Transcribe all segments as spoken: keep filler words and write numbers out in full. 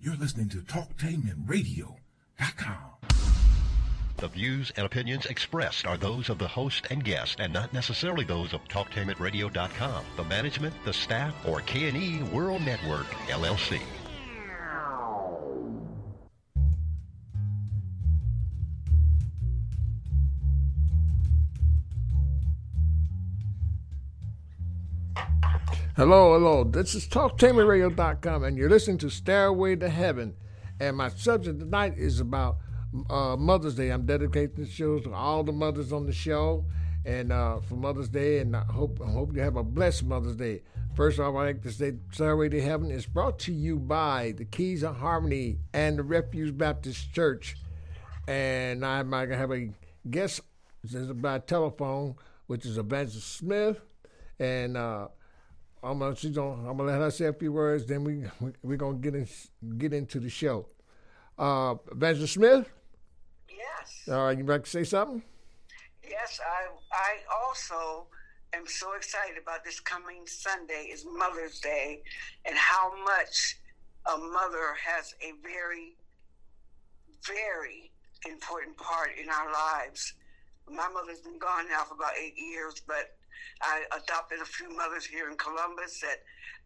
You're listening to talktainment radio dot com. The views and opinions expressed are those of the host and guest and not necessarily those of talktainment radio dot com, the management, the staff, or K and E World Network, L L C. Hello, hello. This is talktainment radio dot com, and you're listening to Stairway to Heaven. And my subject tonight is about uh, Mother's Day. I'm dedicating the show to all the mothers on the show, and uh, for Mother's Day. And I hope I hope you have a blessed Mother's Day. First off, I'd like to say Stairway to Heaven is brought to you by the Keys of Harmony and the Refuge Baptist Church. And I might have a guest by telephone, which is Evangelist Smith, and. Uh, I'm gonna, she's gonna, I'm gonna let her say a few words. Then we, we we're gonna get in, get into the show. Uh, Evangelist Smith. Yes. All right, you like to say something? Yes, I I also am so excited about this coming Sunday. Is Mother's Day, and how much a mother has a very, very important part in our lives. My mother's been gone now for about eight years, but I adopted a few mothers here in Columbus that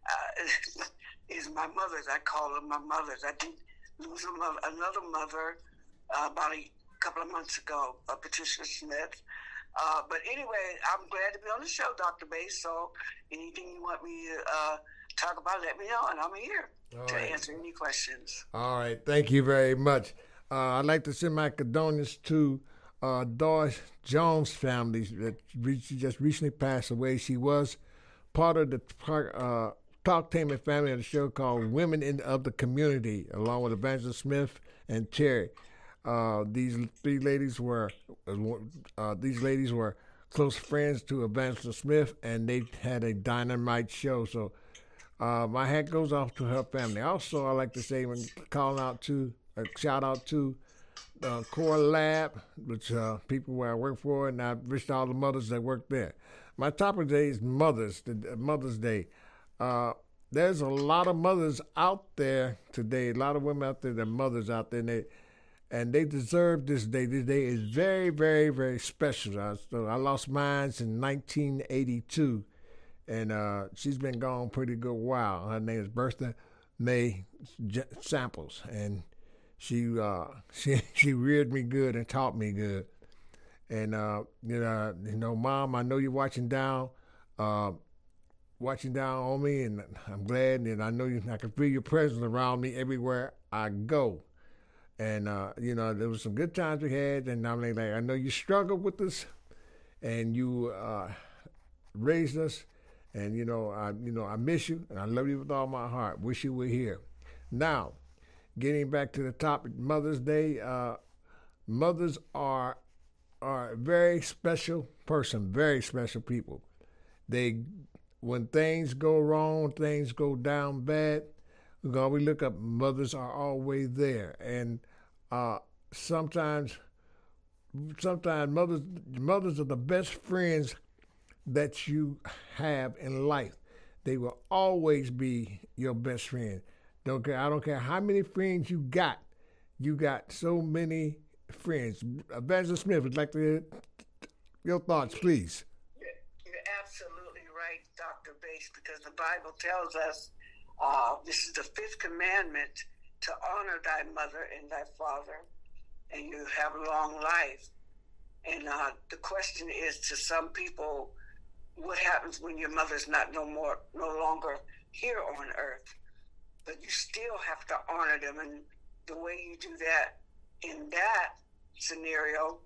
uh, is my mothers. I call them my mothers. I did lose a mother, another mother uh, about a couple of months ago, uh, Patricia Smith. Uh, but anyway, I'm glad to be on the show, Doctor Bass. So anything you want me to uh, talk about, let me know, and I'm here All to right. answer any questions. All right. Thank you very much. Uh, I'd like to send my condolences to Uh, Doris Jones' family that re- just recently passed away. She was part of the uh, talktainment family of the show called Women in, of the Community, along with Evangelist Smith and Terry. Uh, these three ladies were uh, these ladies were close friends to Evangelist Smith, and they had a dynamite show. So uh, my hat goes off to her family. Also, I like to say, when calling out to a shout out to. Uh, Core Lab, which uh, people where I work for, and I wish all the mothers that work there. My topic today is Mothers, the, uh, Mother's Day. Uh, there's a lot of mothers out there today, a lot of women out there that are mothers out there, and they, and they deserve this day. This day is very, very, very special. I, so I lost mine in nineteen eighty-two, and uh, she's been gone pretty good while. Her name is Bertha May J- Samples, and She uh she she reared me good and taught me good, and uh you know you know Mom, I know you're watching down, uh watching down on me, and I'm glad, and I know you. I can feel your presence around me everywhere I go, and uh you know there was some good times we had, and I'm like I know you struggled with us, and you uh raised us, and you know I you know I miss you, and I love you with all my heart. Wish you were here. Now. Getting back to the topic, Mother's Day. Uh, mothers are are a very special person, very special people. They, when things go wrong, things go down bad, when we look up, mothers are always there. And uh, sometimes, sometimes mothers mothers are the best friends that you have in life. They will always be your best friend. Don't care. I don't care how many friends you got. You got so many friends. Evangelist Smith, would like to hear your thoughts, please. You're absolutely right, Doctor Bass, because the Bible tells us uh, this is the fifth commandment, to honor thy mother and thy father, and you have long life. And uh, the question is to some people, what happens when your mother's not no more, no longer here on earth? But you still have to honor them, and the way you do that in that scenario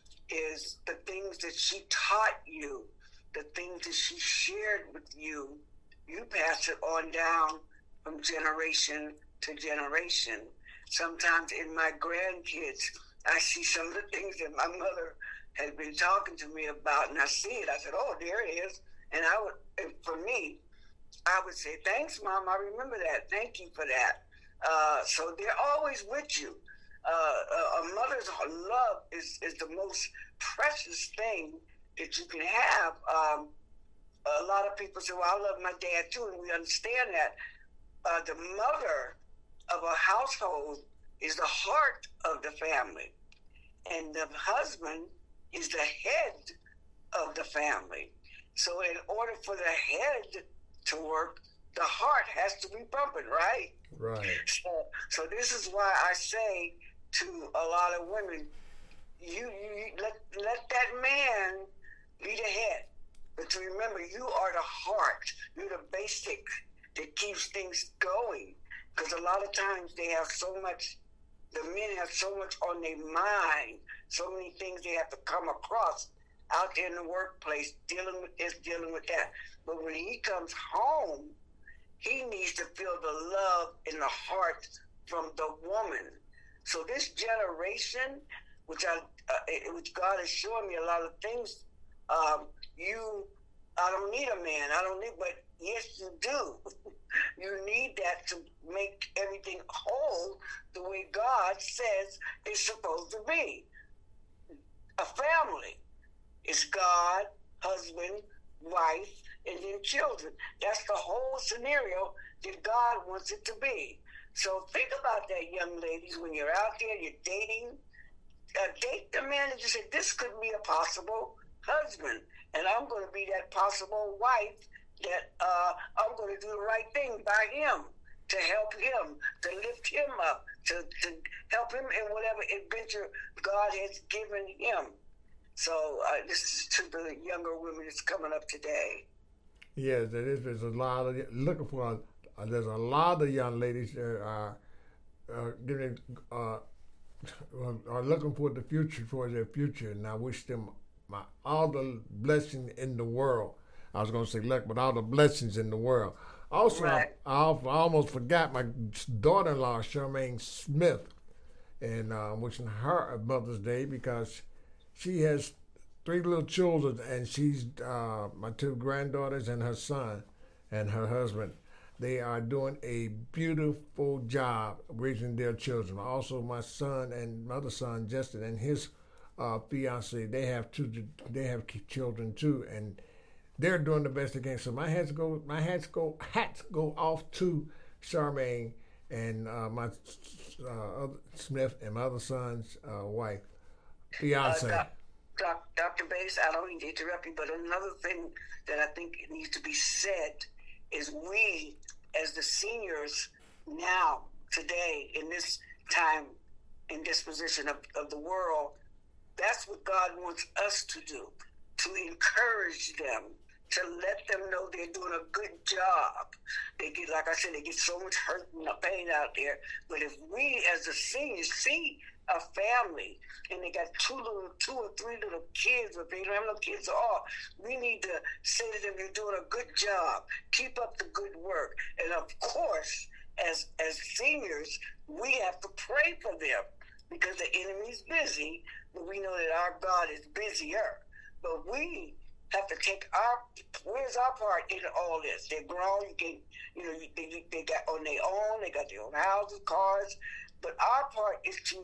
is the things that she taught you, the things that she shared with you, you pass it on down from generation to generation. Sometimes in my grandkids, I see some of the things that my mother has been talking to me about, and I see it. I said, oh, there it is. And I would, and for me, I would say, thanks, Mom, I remember that. Thank you for that. Uh, so they're always with you. Uh, a mother's love is, is the most precious thing that you can have. Um, a lot of people say, well, I love my dad too, and we understand that. Uh, the mother of a household is the heart of the family, and the husband is the head of the family. So in order for the head to work, the heart has to be pumping, right? Right. So, so this is why I say to a lot of women, you, you let let that man be the head, but to remember, you are the heart. You're the basic that keeps things going. Because a lot of times they have so much, the men have so much on their mind, so many things they have to come across out there in the workplace, dealing with this, dealing with that. But when he comes home, he needs to feel the love in the heart from the woman. So this generation, which I, uh, which God is showing me a lot of things. Um, you, I don't need a man. I don't need, but yes, you do. You need that to make everything whole the way God says it's supposed to be. A family is God, husband, wife, and then children. That's the whole scenario that God wants it to be. So think about that, young ladies, when you're out there, you're dating. Uh, date the man that you say, this could be a possible husband, and I'm going to be that possible wife that uh, I'm going to do the right thing by him, to help him, to lift him up, to, to help him in whatever adventure God has given him. So uh, this is to the younger women that's coming up today. Yes, there is. There's a lot of looking for. Uh, there's a lot of young ladies that are uh, getting uh, are looking for the future, for their future, and I wish them my all the blessing in the world. I was going to say luck, but all the blessings in the world. Also, right. I, I, I almost forgot my daughter-in-law, Charmaine Smith, and uh, wishing her a Mother's Day because she has three little children, and she's uh, my two granddaughters and her son and her husband. They are doing a beautiful job raising their children. Also, my son and my other son, Justin, and his uh, fiance, they have two. They have children too, and they're doing the best they can. So my hats go, my hats go, hats go off to Charmaine and uh, my uh, other, Smith and my other son's uh, wife, fiance. Uh, doc, Doctor Bass, I don't mean to interrupt you, but another thing that I think needs to be said is we, as the seniors now, today, in this time, in this position of, of the world, that's what God wants us to do, to encourage them, to let them know they're doing a good job. They get, like I said, they get so much hurt and pain out there. But if we, as the seniors, see a family and they got two little, two or three little kids, or they don't have no kids at all, we need to say to them, "You're doing a good job. Keep up the good work." And of course, as as seniors, we have to pray for them because the enemy's busy, but we know that our God is busier. But we have to take our, where's our part in all this? They're grown, you can, you know, they, they got on their own, they got their own houses, cars, but our part is to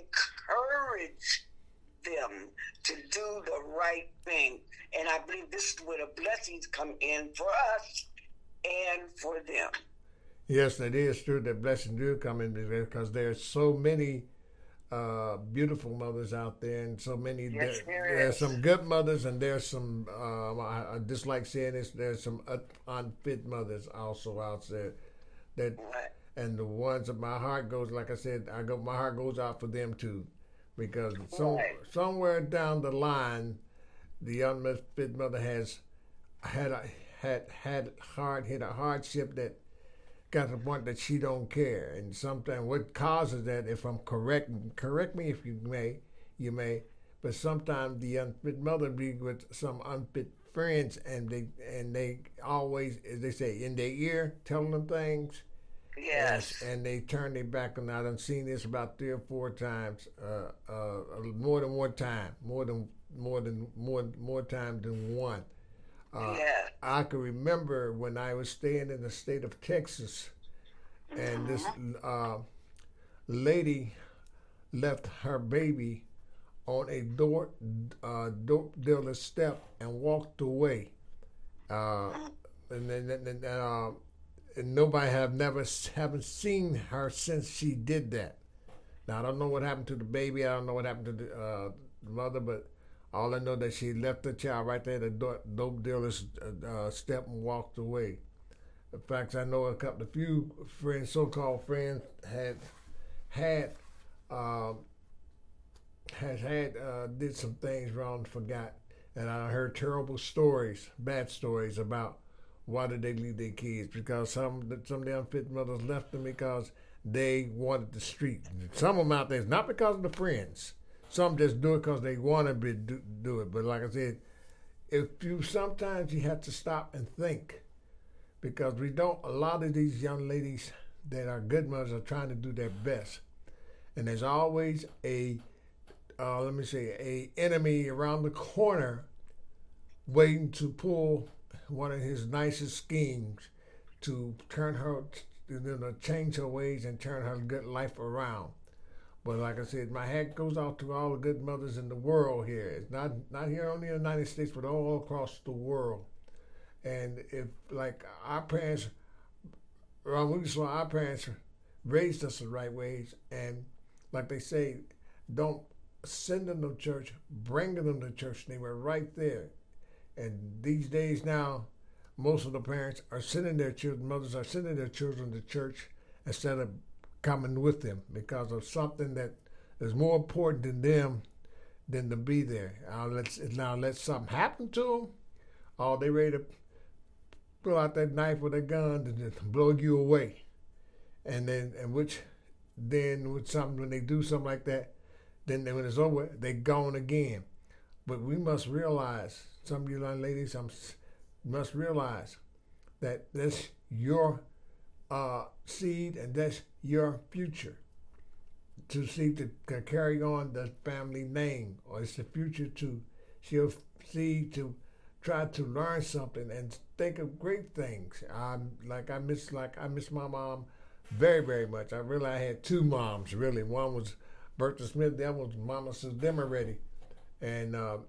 encourage them to do the right thing. And I believe this is where the blessings come in for us and for them. Yes, it is true that blessings do come in because there's so many Uh, beautiful mothers out there, and so many. Yes, there, there's some good mothers, and there's some. Um, I, I just like saying this. There's some unfit mothers also out there. That, right. And the ones that my heart goes, like I said, I go. My heart goes out for them too, because some, right. somewhere down the line, the unfit mother has had a, had had hard hit a hardship that got to the point that she don't care, and sometimes what causes that, if I'm correct, correct me if you may, you may, but sometimes the unfit mother be with some unfit friends, and they and they always, as they say, in their ear telling them things. Yes. And, and they turn their back on that. I've seen this about three or four times, uh, uh, more than one time, more than more than more more times than one. Uh, yeah. I can remember when I was staying in the state of Texas, and this uh, lady left her baby on a door, uh, door dealer step and walked away. Uh, and then, and, uh, and nobody have never haven't seen her since she did that. Now I don't know what happened to the baby. I don't know what happened to the, uh, the mother, but all I know that she left the child right there at the do- dope dealer's uh, step and walked away. In fact, I know a couple, a few friends, so-called friends, had had um, has had uh, did some things wrong, forgot, and I heard terrible stories, bad stories about why did they leave their kids, because some some of the unfit mothers left them because they wanted the street. Some of them out there, it's not because of the friends. Some just do it because they want to be, do, do it. But like I said, if you sometimes you have to stop and think, because we don't. A lot of these young ladies that are good mothers are trying to do their best, and there's always a uh, let me say a enemy around the corner waiting to pull one of his nicest schemes to turn her, you know, change her ways and turn her good life around. But like I said, my hat goes out to all the good mothers in the world here. It's not not here only in the United States, but all across the world. And if, like, our parents, well, we saw our parents raised us the right ways, and like they say, don't send them to church, bring them to church. They were right there. And these days now, most of the parents are sending their children, mothers are sending their children to church instead of coming with them because of something that is more important than them than to be there. Now let's now let something happen to them, or they ready to pull out that knife or that gun and just blow you away. And then, and which then with something when they do something like that, then when it's over, they gone again. But we must realize, some of you young ladies, some must realize that that's your uh, seed and that's your future. To see to, to carry on the family name, or it's the future to she'll see to try to learn something and think of great things. I'm like I miss like I miss my mom very very much. I really I had two moms really. One was Bertha Smith, the other was Mama Sue Demeretti, and uh,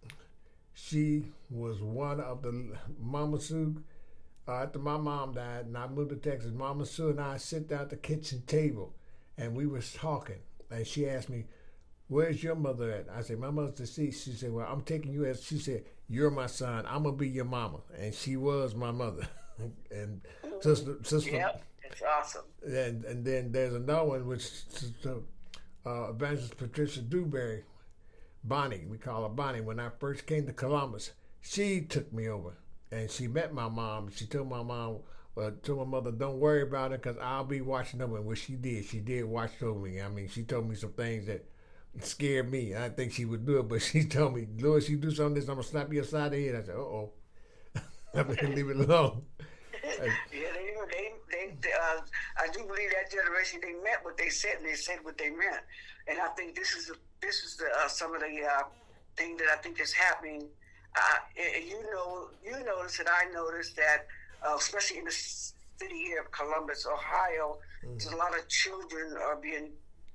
she was one of the Mama Sue. Uh, after my mom died and I moved to Texas, Mama Sue and I sit down at the kitchen table, and we was talking, and she asked me, "Where's your mother at?" I said, "My mother's deceased." She said, "Well, I'm taking you as," she said, "You're my son. I'm gonna be your mama," and she was my mother. and sister, sister. Yep, it's awesome. And and then there's another one which uh, Evangelist Patricia Dewberry, Bonnie, we call her Bonnie. When I first came to Columbus, she took me over, and she met my mom. She told my mom, well, told my mother, "Don't worry about it, because I'll be watching over." And what she did, she did watch over me. I mean, she told me some things that scared me. I didn't think she would do it, but she told me, "Louis, you do something like this, I'm going to slap you upside the head." I said, uh-oh. I better leave it alone. yeah, they, they, they, uh, I do believe that generation, they meant what they said, and they said what they meant. And I think this is, a, this is the, uh, some of the uh, thing that I think is happening. Uh, you know, you notice, and I noticed that, uh, especially in the city here of Columbus, Ohio, mm-hmm. there's a lot of children are being,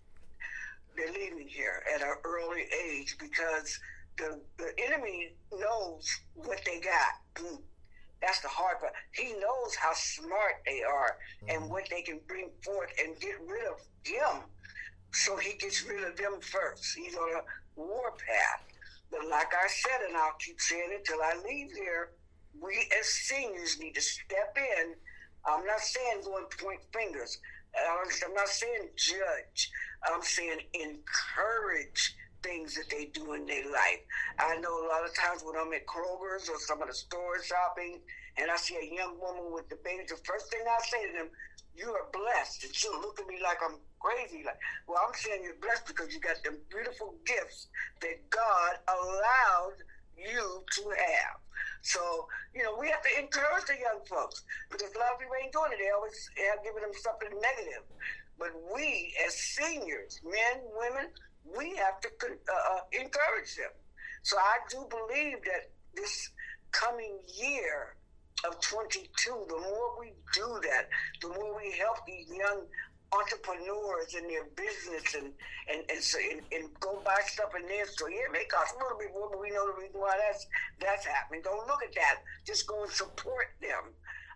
they're leaving here at an early age because the the enemy knows what they got. That's the hard part. He knows how smart they are mm-hmm. and what they can bring forth and get rid of them. So he gets rid of them first. He's on a warpath. But like I said, and I'll keep saying it till I leave here, we as seniors need to step in. I'm not saying go and point fingers. I'm not saying judge. I'm saying encourage things that they do in their life. I know a lot of times when I'm at Kroger's or some of the stores shopping, and I see a young woman with the baby, the first thing I say to them, "You are blessed." And she'll look at me like I'm crazy. Like, well, I'm saying you're blessed because you got them beautiful gifts that God allowed you to have. So, you know, we have to encourage the young folks because a lot of people ain't doing it. They always have given them something negative. But we, as seniors, men, women, we have to uh, encourage them. So I do believe that this coming year of twenty-two, the more we do that, the more we help these young entrepreneurs in their business and and and, so, and, and go buy stuff in their store. Yeah, it may cost a little bit more, but we know the reason why that's that's happening. Don't look at that. Just go and support them.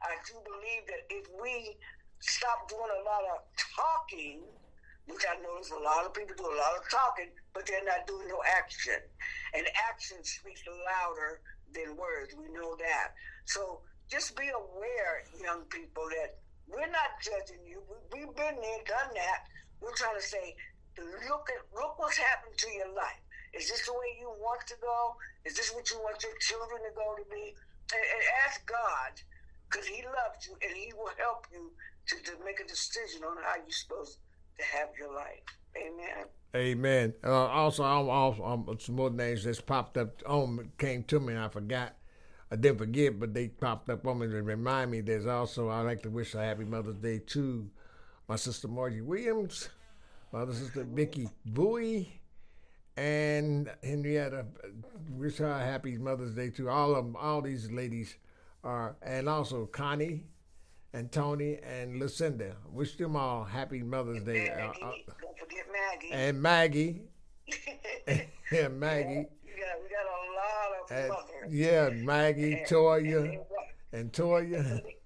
I do believe that if we stop doing a lot of talking, which I notice a lot of people do a lot of talking, but they're not doing no action. And action speaks louder than words. We know that. So just be aware, young people, that we're not judging you. We, we've been there, done that. We're trying to say, look at look what's happened to your life. Is this the way you want to go? Is this what you want your children to go to be? And, and ask God, because he loves you, and he will help you to, to make a decision on how you're supposed to have your life. Amen. Amen. Uh, also, I'm, also um, some more names just popped up on came to me, and I forgot. I didn't forget, but they popped up on me to remind me. There's also, I'd like to wish a happy Mother's Day to my sister Margie Williams, my other sister Vicky Bowie, and Henrietta. Wish her a happy Mother's Day to all of them. All these ladies are, and also Connie and Tony and Lucinda. Wish them all happy Mother's Day. Maggie, uh, uh, don't forget Maggie. And Maggie. yeah, Maggie. Yeah, we got a lot of And, mothers. yeah, Maggie, And- Toya, and- and Toya.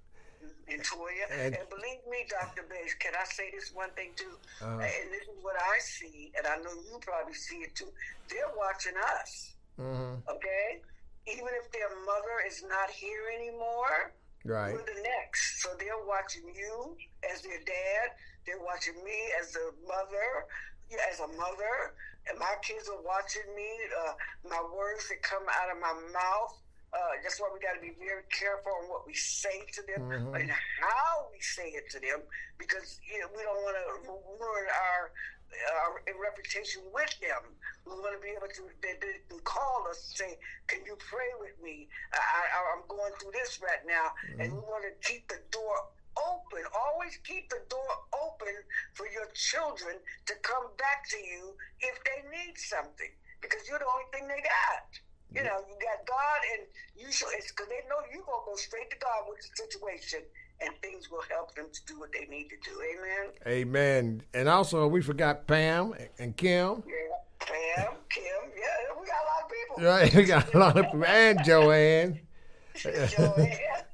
And Toya, And- and, believe me, Doctor Bass, can I say this one thing too? Uh-huh. And this is what I see, and I know you probably see it too. They're watching us, Mm-hmm. okay? Even if their mother is not here anymore, Right. we're the next. So they're watching you as their dad. They're watching me as a mother, yeah, as a mother. And my kids are watching me, uh, my words that come out of my mouth. Uh, that's why we got to be very careful on what we say to them Mhm. and how we say it to them, because you know, we don't want to ruin our, our reputation with them. We want to be able to, they, they can call us and say, can you pray with me? I, I, I'm going through this right now. Mm-hmm. And we want to keep the door open. Always keep the door open for your children to come back to you if they need something, because you're the only thing they got. You know, you got God, and you should, it's because they know you're going to go straight to God with the situation, and things will help them to do what they need to do. Amen? Amen. And also, we forgot Pam and Kim. Yeah, Pam, Kim, yeah, we got a lot of people. Right, we got a lot of people. And Joanne. Joanne,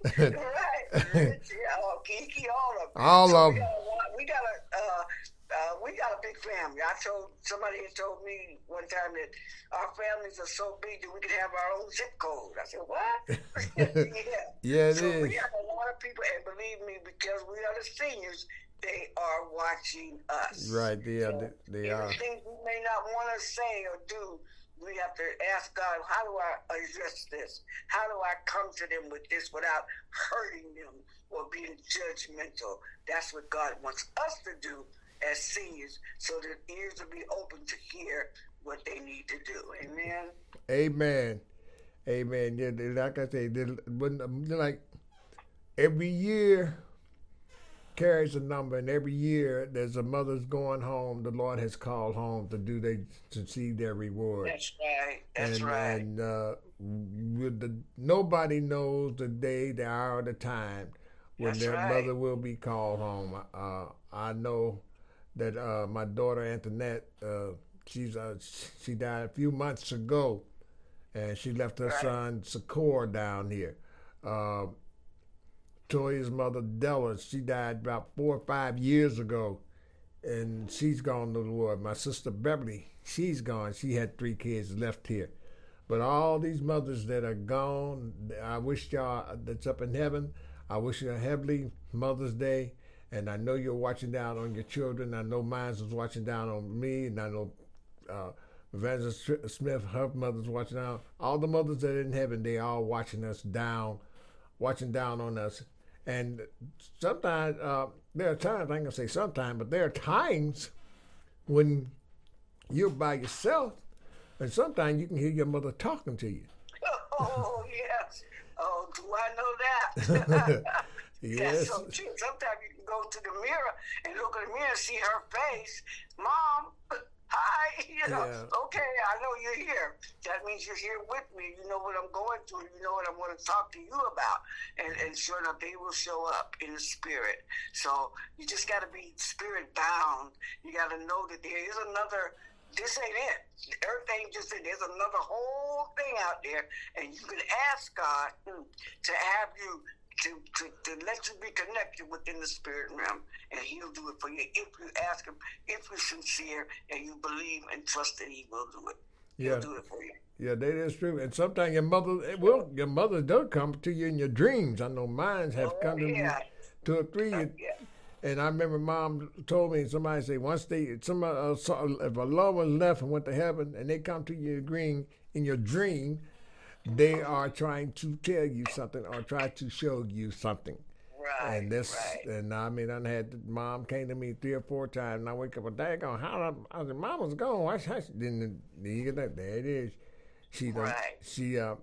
right. Rich, yeah, oh, Kiki, all of them. All so of we them. got a lot- We got a, uh, uh, we got a big family. I told, somebody had told me one time that our families are so big that we could have our own zip code. I said, what? yeah. Yeah, it so is. we have a lot of people, and believe me, because we are the seniors, they are watching us. Right, they are. So They are. everything we may not want to say or do, we have to ask God, how do I address this? How do I come to them with this without hurting them or being judgmental? That's what God wants us to do as seniors, so that ears will be open to hear what they need to do. Amen? Amen. Amen. Yeah, they- like I say, they, when, they're like every year carries a number, and every year there's a mother's going home. The Lord has called home to do they to see their reward. That's right. That's and, right. And uh, with the, nobody knows the day, the hour, the time when That's their right. mother will be called home. Uh, I know that uh, my daughter Antoinette, uh, she's uh, she died a few months ago, and she left her Right. son Sakor down here. Uh, Toya's mother Della, she died about four or five years ago, and she's gone to the Lord. My sister Beverly, she's gone. She had three kids left here. But all these mothers that are gone, I wish y'all that's up in heaven, I wish you a heavenly Mother's Day. And I know you're watching down on your children. I know mine was watching down on me, and I know uh, Evangelist Smith, her mother's watching down. All the mothers that are in heaven, they all watching us down, watching down on us. And sometimes, uh, there are times, I ain't gonna say sometimes, but there are times when you're by yourself, and sometimes you can hear your mother talking to you. Oh, yes. Oh, do I know that? Yes. That's so true. Sometimes you can go to the mirror and look in the mirror and see her face. Mom, hi. You know, Yeah. okay, I know you're here. That means you're here with me. You know what I'm going through. You know what I'm going to talk to you about. And, and sure enough, they will show up in the spirit. So you just got to be spirit bound. You got to know that there is another. This ain't it. Earth ain't just it. There's another whole thing out there, and you can ask God mm, to have you to, to, to let you be connected within the spirit realm, and he'll do it for you if you ask him, if you're sincere and you believe and trust that he will do it. He'll Yeah. do it for you. Yeah, that is true. And sometimes your mother, well, your mother does come to you in your dreams. I know mine have Oh, come to yeah. me two or three. Uh, yeah. And I remember Mom told me, somebody said, once they, somebody, uh, so- if a loved one left and went to heaven, and they come to you dream in your dream, they are trying to tell you something or try to show you something. Right. And this, right. and I mean, I had Mom came to me three or four times, and I wake up a day going, how? I said, Mama's gone. Why? How? Then you get that? There it is. She done, Right. she uh,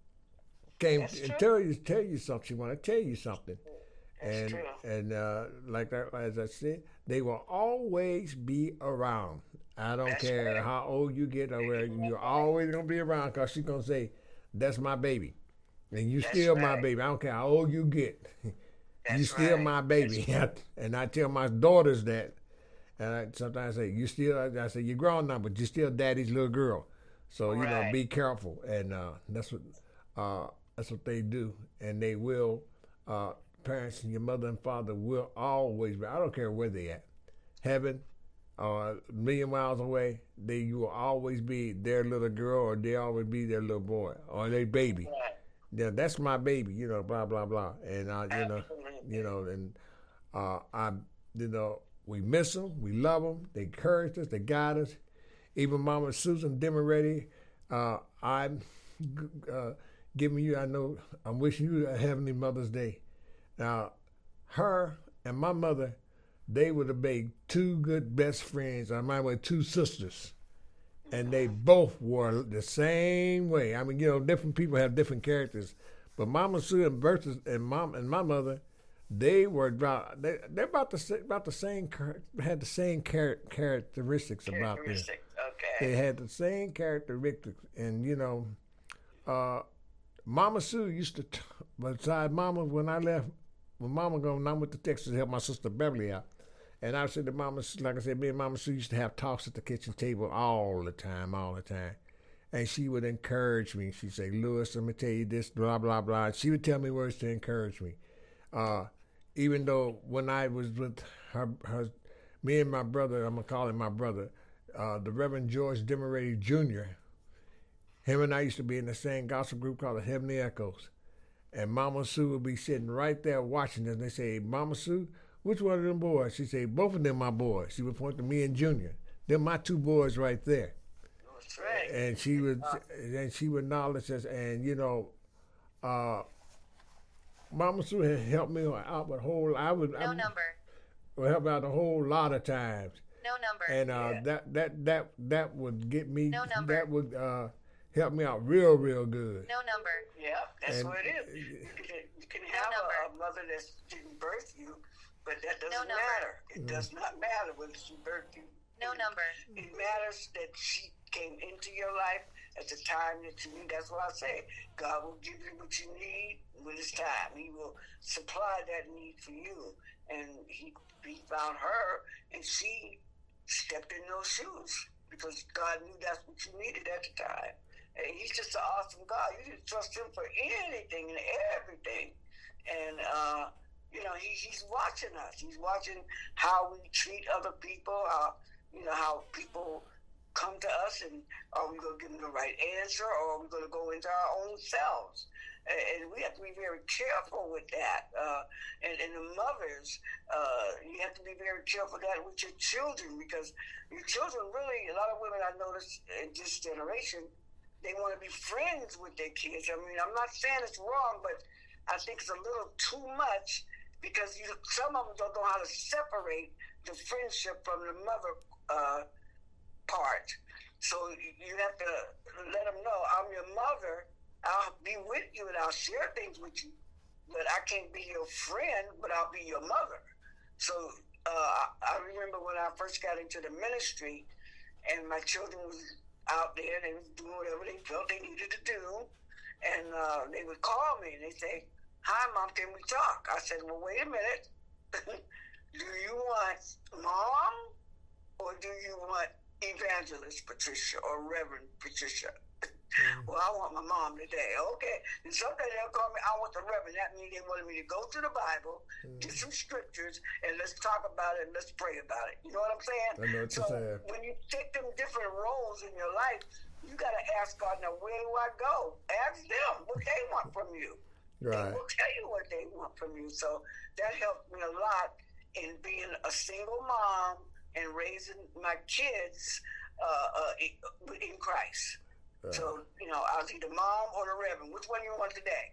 came That's and true. tell you tell you something. She want to tell you something. That's and true. and uh, like that, as I said, they will always be around. I don't That's care right. how old you get or where you're always gonna be around, because she's gonna say, "That's my baby," and you That's still my right. baby. I don't care how old you get. you That's still right. my baby. And I tell my daughters that. And I sometimes say, "You still," I say, "You're grown now, but you're still daddy's little girl." So you know, Right. be careful. And uh, that's what uh, that's what they do, and they will. Uh, parents and your mother and father will always be. I don't care where they at, heaven, or a million miles away. They you will always be their little girl, or they always be their little boy, or their baby. Right. Yeah, that's my baby. You know, blah blah blah. And I, you know, Absolutely. you know, and uh, I, you know, we miss them, we love them. They encourage us, they guide us. Even Mama Susan Demeretti, uh, I'm uh, giving you. I know I'm wishing you a Heavenly Mother's Day. Now, her and my mother, they would have made two good best friends. I might have two sisters, and they both were the same way. I mean, you know, different people have different characters, but Mama Susan versus and mom and my mother, they were about they they're about the sa- about the same char- had the same char- characteristics about them. Characteristic. Okay. They had the same characteristics, and you know, uh, Mama Sue used to. T- besides Mama, when I left, when Mama gone, I went to Texas to help my sister Beverly out, and I said to Mama, like I said, me and Mama Sue used to have talks at the kitchen table all the time, all the time, and she would encourage me. She'd say, "Louis, let me tell you this, blah blah blah." And she would tell me words to encourage me. Uh, even though when I was with her, her, me and my brother, I'm gonna call him my brother. Uh, the Reverend George Demeretti Junior Him and I used to be in the same gospel group called the Heavenly Echoes. And Mama Sue would be sitting right there watching us. And they say, "Mama Sue, which one of them boys?" She say, "Both of them my boys." She would point to me and Junior. They're my two boys right there. That's right. And she would, and she would acknowledge us. And you know, uh, Mama Sue had helped me out with a whole. I would, No I would, number. would help out a whole lot of times. No number. And uh, Yeah. that that that that would get me. No number. That would uh, help me out real, real good. No number. Yeah, that's And- what it is. You can, you can No have a, a number. mother that didn't birth you, but that doesn't No number. matter. It does not matter whether she birthed you. No number. It matters that she came into your life at the time that you need. That's why I say God will give you what you need when it's time. He will supply that need for you. And he, he found her, and she stepped in those shoes because God knew that's what you needed at the time. And he's just an awesome God. You can trust him for anything and everything. And, uh, you know, he, he's watching us. He's watching how we treat other people, how, you know, how people come to us, and are we going to give them the right answer, or are we going to go into our own selves? And, and we have to be very careful with that. Uh, and, and the mothers, uh, you have to be very careful that with your children, because your children really, a lot of women I notice in this generation, they want to be friends with their kids. I mean, I'm not saying it's wrong, but I think it's a little too much, because you, some of them don't know how to separate the friendship from the mother uh, part. So you have to let them know, I'm your mother, I'll be with you and I'll share things with you, but I can't be your friend, but I'll be your mother. So uh, I remember when I first got into the ministry, and my children was out there, they was doing whatever they felt they needed to do, and uh, they would call me and they say, "Hi, Mom, can we talk?" I said, "Well, wait a minute. Do you want Mom, or do you want Evangelist Patricia or Reverend Patricia?" Well, I want my mom today. Okay. And sometimes they'll call me, I want the Reverend. That means they wanted me to go to the Bible, mm. get some scriptures, and let's talk about it and let's pray about it. You know what I'm saying? I know what so you're saying. When you take them different roles in your life, you got to ask God, now, where do I go? Ask them what they want from you. Right. They will tell you what they want from you. So that helped me a lot in being a single mom and raising my kids uh, uh, in Christ. Uh, so, you know, I was either mom or the Reverend. Which one you want today?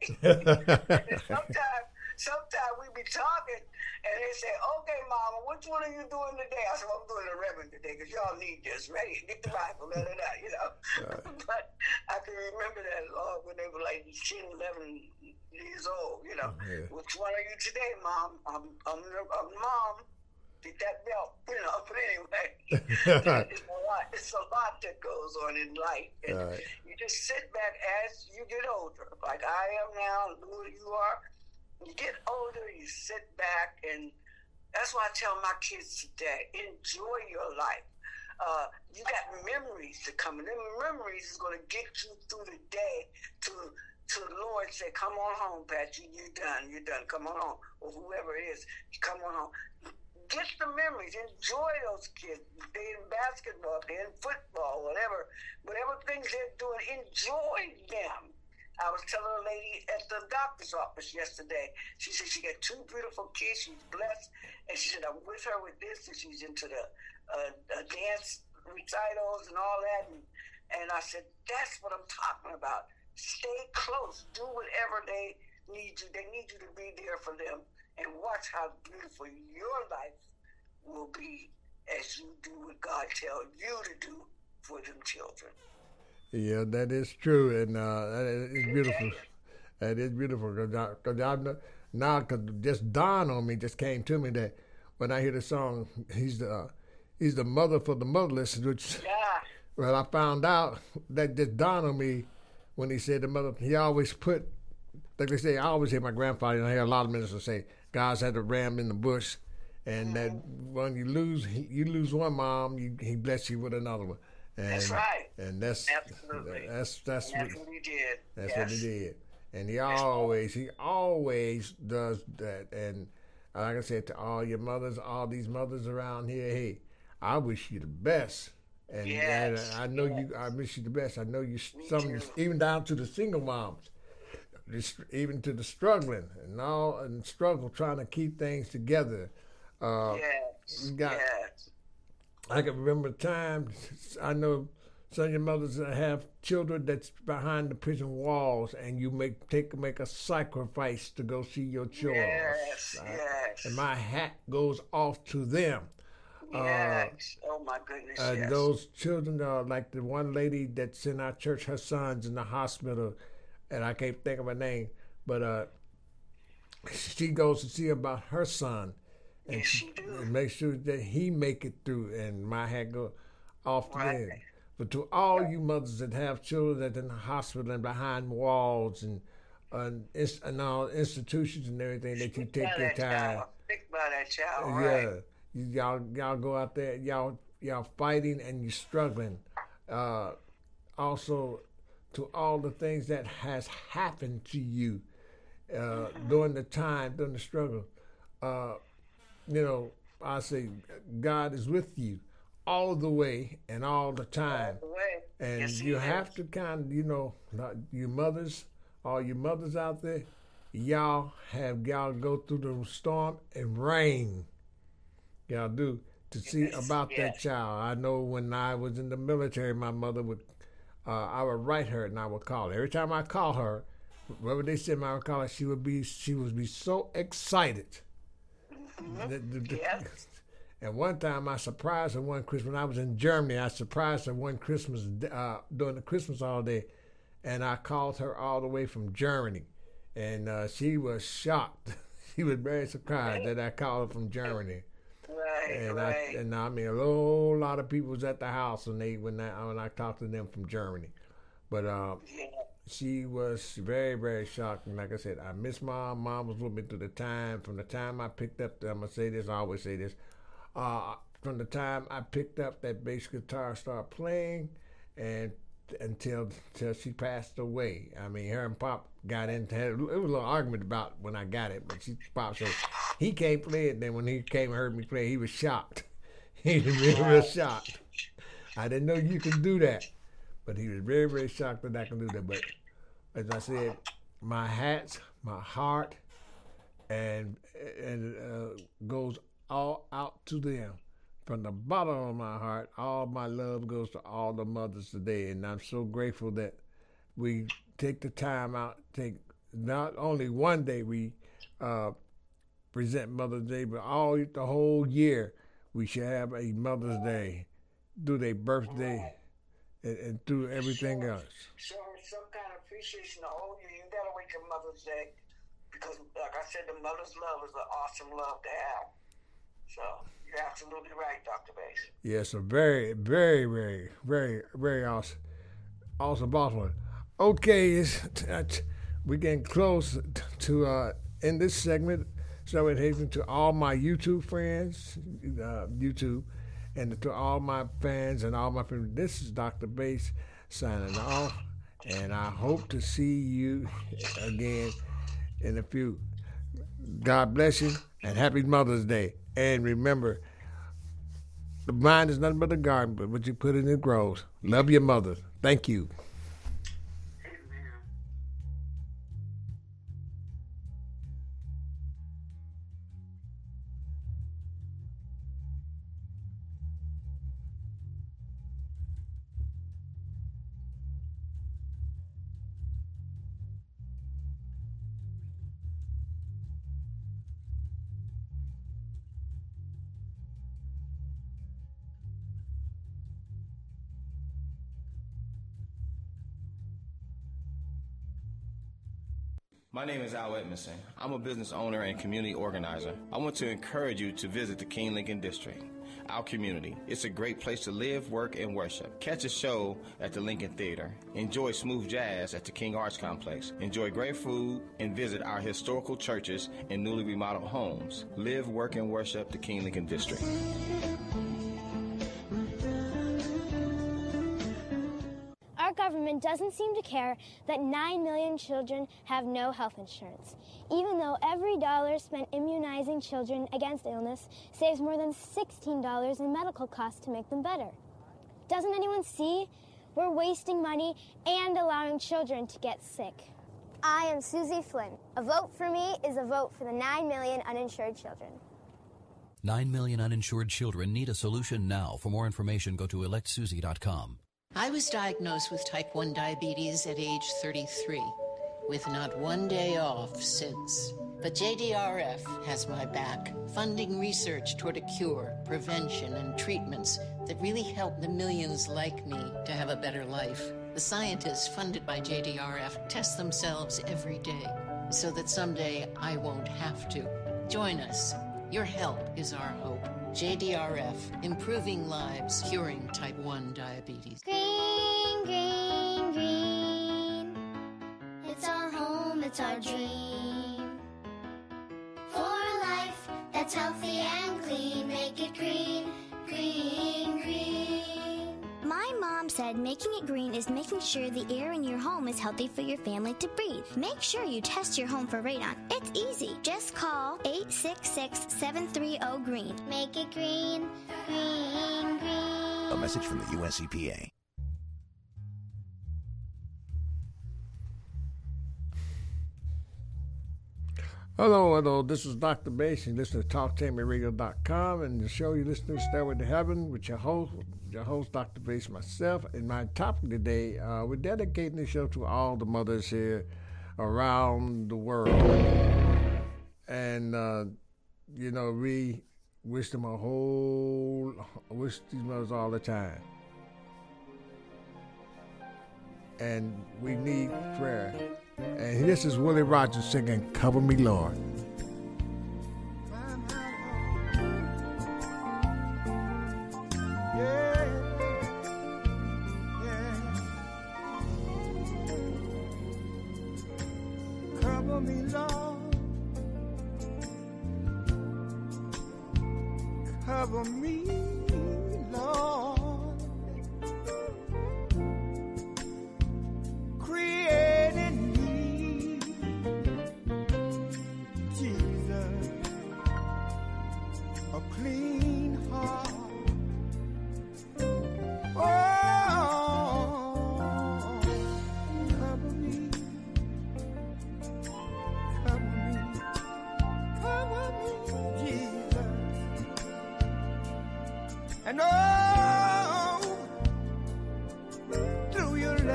sometimes, sometimes we be talking, and they say, okay, Mama, which one are you doing today? I said, well, I'm doing the Reverend today because y'all need this. Ready? Get the Bible, da, da, da, you know. Right. But I can remember that uh, when they were like ten, eleven years old, you know. Yeah. Which one are you today, Mom? I'm, I'm, the, I'm Mom. Get that belt, you know. But anyway, it's a lot. It's a lot that goes on in life, and right. you just sit back as you get older, like I am now. Who you are, you get older, you sit back, and that's why I tell my kids today: enjoy your life. Uh, you got memories to come, and them memories is going to get you through the day to to the Lord. Say, "Come on home, Pat. You you done. You done. Come on home," or whoever it is, come on home. Get the memories. Enjoy those kids. They in basketball, they in football, whatever, whatever things they're doing. Enjoy them. I was telling a lady at the doctor's office yesterday. She said she got two beautiful kids. She's blessed, and she said I'm with her with this, and she's into the uh, uh, dance recitals and all that. And, and I said that's what I'm talking about. Stay close. Do whatever they need you. They need you to be there for them. And watch how beautiful your life will be as you do what God tells you to do for them children. Yeah, that is true, and uh, that is beautiful. That is beautiful. Because I, now, cause just dawned on me, just came to me that when I hear the song, he's the uh, he's the mother for the motherless. Which, yeah. Well, I found out that just dawned on me when he said the mother. He always put, like they say, I always hear my grandfather, and I hear a lot of ministers say, God's had a ram in the bush, and mm-hmm. that when you lose, you lose one mom, you, he bless you with another one. And, that's right. And that's absolutely that's that's, that's what, what he did. That's yes. what he did, and he always he always does that. And like I said to all your mothers, all these mothers around here, hey, I wish you the best. And, yes. and I know yes. you. I wish you the best. I know you. Me some too. even down to the single moms. Even to the struggling and all and struggle trying to keep things together. Uh, yes. You got, yes. I can remember times. I know some of your mothers that have children that's behind the prison walls, and you make take make a sacrifice to go see your children. Yes. Right? Yes. And my hat goes off to them. Yes. Uh, oh my goodness. And yes. those children are like the one lady that's in our church. Her son's in the hospital. And I can't think of her name, but uh, she goes to see about her son, and yes, she, she do. and make sure that he make it through. And my hat go off to right. them. But to all right. you mothers that have children that are in the hospital and behind walls and uh, and all institutions and everything, that you take your time. Think about that child. Yeah, right. you, y'all y'all go out there, y'all y'all fighting and you struggling. Uh, also. To all the things that has happened to you uh, mm-hmm. during the time, during the struggle. Uh, you know, I say God is with you all the way and all the time. All the way. And yes, you is. have to kind of, you know, you mothers, all you mothers out there, y'all have y'all go through the storm and rain. Y'all do to see yes, about yes. that child. I know when I was in the military, my mother would Uh, I would write her and I would call her. Every time I call her, whatever they said I would call her, she would be she would be so excited. Mm-hmm. The, the, the, yes. And one time I surprised her one Christmas when I was in Germany. I surprised her one Christmas uh, during the Christmas holiday, and I called her all the way from Germany, and uh, she was shocked. She was very surprised that I called her from Germany. Right, and right. I and I mean a whole lot of people was at the house when they when I when I talked to them from Germany, but uh, yeah. she was very very shocked. And like I said, I miss mom. Mom was with me through the time from the time I picked up. I'm gonna say this. I always say this. Uh, from the time I picked up that bass guitar, started playing, and until until she passed away. I mean, her and Pop got into it. It was a little argument about when I got it, but she Pop said he can't play it. Then when he came and heard me play, he was shocked. He was real, real shocked. I didn't know you could do that, but he was very, very shocked that I can do that. But as I said, my hats, my heart, and and uh, goes all out to them. From the bottom of my heart, all my love goes to all the mothers today, and I'm so grateful that we take the time out, take not only one day we uh, present Mother's Day, but all the whole year we should have a Mother's Day, do their birthday, and, and do everything sure, else. Sure, some kind of appreciation the whole year. You gotta wait till Mother's Day, because like I said, the mother's love is an awesome love to have. So you're absolutely right, Doctor Bass. Yes, a very, very, very, very, very awesome, awesome boss one. Okay, it's, it's, we're getting close to uh, in this segment. So it hasten to all my YouTube friends, uh, YouTube, and to all my fans and all my friends. This is Doctor Bass signing off, and I hope to see you again in a few. God bless you, and happy Mother's Day. And remember, the mind is nothing but a garden, but what you put in it grows. Love your mother. Thank you. My name is Al Edmondson. I'm a business owner and community organizer. I want to encourage you to visit the King Lincoln District, our community. It's a great place to live, work, and worship. Catch a show at the Lincoln Theater. Enjoy smooth jazz at the King Arts Complex. Enjoy great food and visit our historical churches and newly remodeled homes. Live, work, and worship the King Lincoln District. Our government doesn't seem to care that nine million children have no health insurance, even though every dollar spent immunizing children against illness saves more than sixteen dollars in medical costs to make them better. Doesn't anyone see? We're wasting money and allowing children to get sick. I am Susie Flynn. A vote for me is a vote for the nine million uninsured children. nine million uninsured children need a solution now. For more information, go to elect susie dot com. I was diagnosed with type one diabetes at age thirty-three, with not one day off since. But J D R F has my back, funding research toward a cure, prevention, and treatments that really help the millions like me to have a better life. The scientists funded by J D R F test themselves every day so that someday I won't have to. Join us. Your help is our hope. J D R F, improving lives, curing type one diabetes. Green, green, green. It's our home, it's our dream. For a life that's healthy and clean, make it green, green, green. My mom said making it green is making sure the air in your home is healthy for your family to breathe. Make sure you test your home for radon. It's easy. Just call eight six six, seven three zero, GREEN. Make it green, green, green. A message from the U S E P A. Hello, hello. This is Doctor Bass. You listen to talk tammy radio dot com, and the show you listen to is Stairway to Heaven with your host, your host, Doctor Bass, myself. And my topic today, uh, we're dedicating the show to all the mothers here around the world. And, uh, you know, we wish them a whole, wish these mothers all the time. And we need prayer. And this is Willie Rogers singing Cover Me, Lord. Yeah, yeah. Cover me, Lord. Cover me, Lord.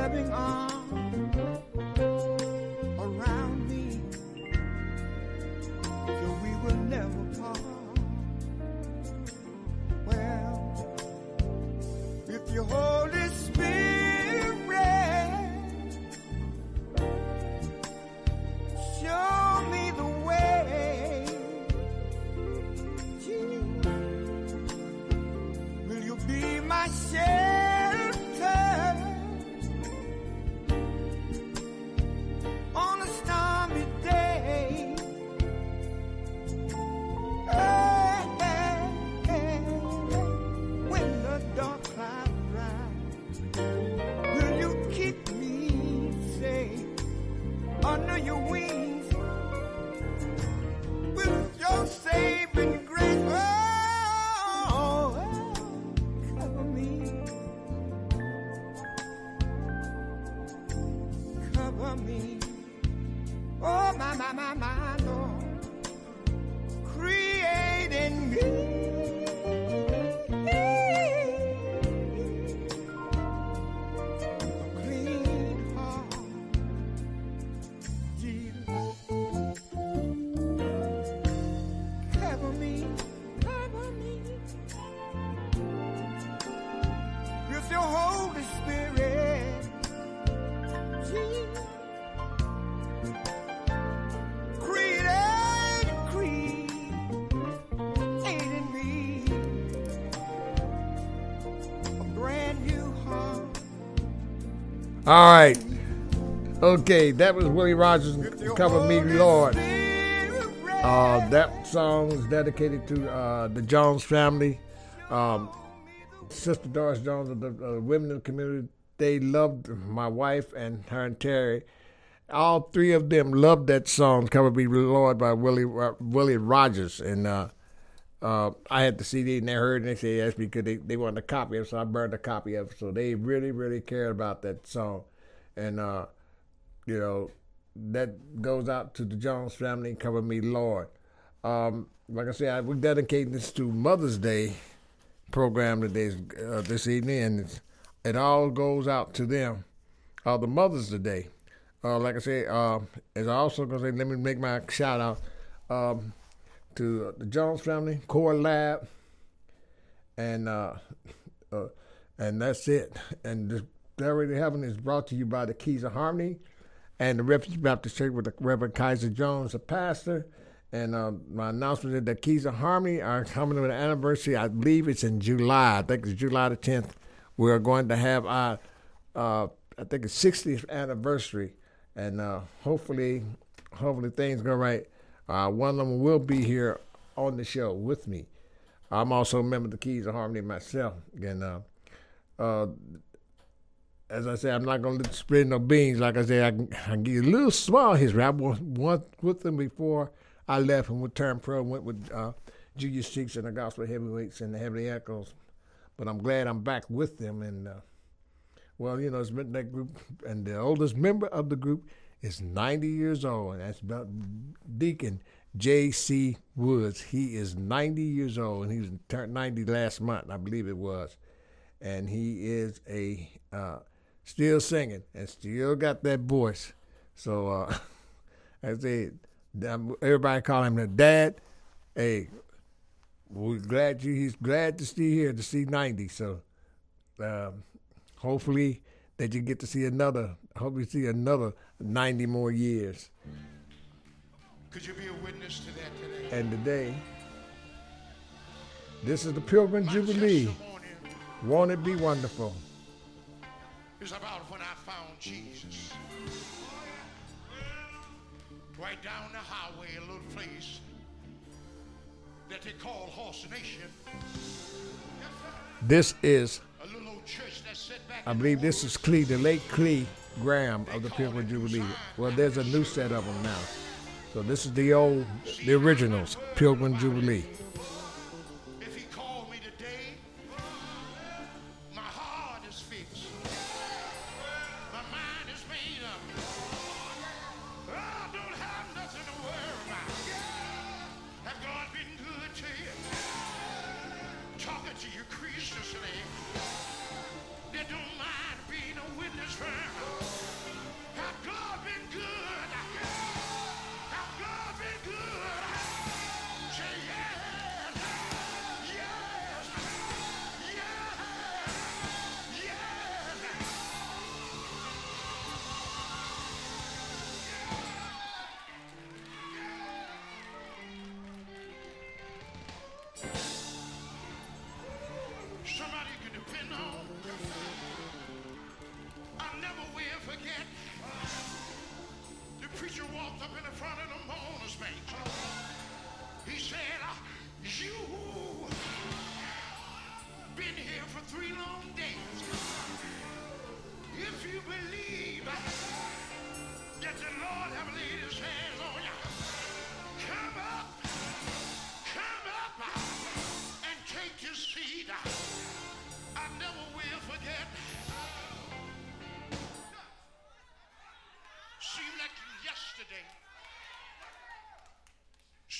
loving arms around me, so we will never part. Well, if your Holy Spirit show me the way, gee, will you be my shelter on a stormy day? Hey, hey, hey, when the dark clouds rise, will you keep me safe under your wings with your saving grace? Oh, cover me, cover me. Oh, my, my, my, my, Lord, create in me a clean heart, Jesus. Cover me, cover me with your Holy Spirit, Jesus. Create, create in me a brand new heart. All right. Okay, that was Willie Rogers, Cover Me, Lord. Uh, that song is dedicated to uh, the Jones family. Um, Sister Doris Jones of the uh, women in the community, they loved my wife and her and Terry. All three of them loved that song, Cover Me, Lord, by Willie uh, Willie Rogers. And uh, uh, I had the C D, and they heard it, and they said yes, because they, they wanted a copy of it, so I burned a copy of it. So they really, really cared about that song. And, uh, you know, that goes out to the Jones family, Cover Me, Lord. Um, like I said, I, we're dedicating this to Mother's Day program today, uh, this evening, and it's, it all goes out to them, uh, the mothers today. Uh, like I said, uh, as I also going to say, let me make my shout out um, to the Jones family, Core Lab, and uh, uh, and that's it. And this Already Heaven is brought to you by the Keys of Harmony and the Refuge Baptist Church with the Reverend Kaiser Jones, a pastor. And uh, my announcement is that Keys of Harmony are coming with an anniversary. I believe it's in July. I think it's July the tenth. We are going to have our, uh, I think it's sixtieth anniversary. And uh, hopefully, hopefully things go right. Uh, one of them will be here on the show with me. I'm also a member of the Keys of Harmony myself. And uh, uh, as I said, I'm not going to spread no beans. Like I said, I can, I can give you a little small history. I was once with them before I left and would turn pro and went with uh, Julius Cheeks and the Gospel Heavyweights and the Heavenly Echoes. But I'm glad I'm back with them. And uh, well, you know, it's been that group, and the oldest member of the group is ninety years old, and that's about Deacon J C Woods. He is ninety years old, and he was turned ninety last month, I believe it was. And he is a uh, still singing and still got that voice. So uh, I say, everybody call him the dad. Hey, we're glad you. He's glad to see here to see ninety. So. Um, Hopefully that you get to see another, I hope you see another ninety more years. Could you be a witness to that today? And today, this is the Pilgrim Jubilee. Won't it be wonderful? It's about when I found Jesus. Right down the highway, a little place that they call Horse Nation. This is, I believe this is Clee, the late Clee Graham of the Pilgrim Jubilee. Well, there's a new set of them now. So this is the old, the originals, Pilgrim Jubilee. If he called me today, my heart is fixed. My mind is made up. I don't have nothing to worry about. Have God been good to you? Talking to you Christians today. They don't mind being a witness for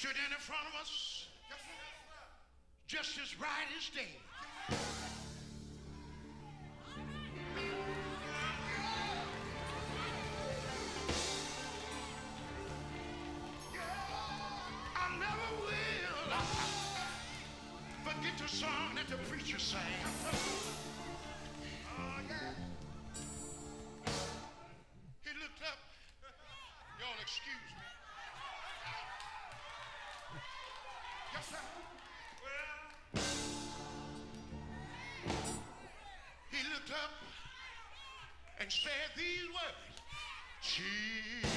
stood in front of us just as bright as day. I never will forget the song that the preacher sang. Oh, yeah. He looked up. Y'all excuse me. Yes, sir. Well, he looked up and said these words. Jesus.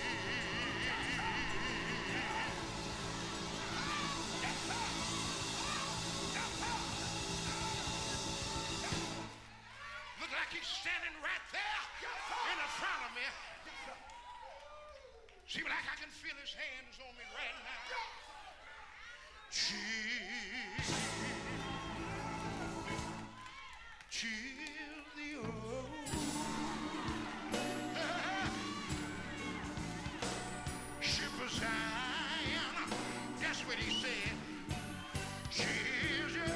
Look like he's standing right there in the front of me. Seems like I can feel his hands on me right now. Chill, chill the old ship of Zion. That's what he said. Chill the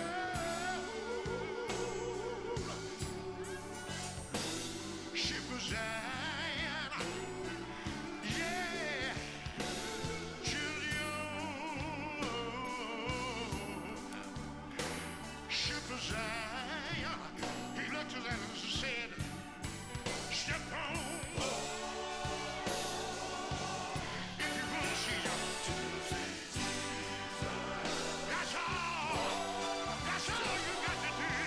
old ship of Zion. Yeah. Chill the old ship of Zion. He looked at us and said, step on. If you want to see him. That's all. That's all you got to do.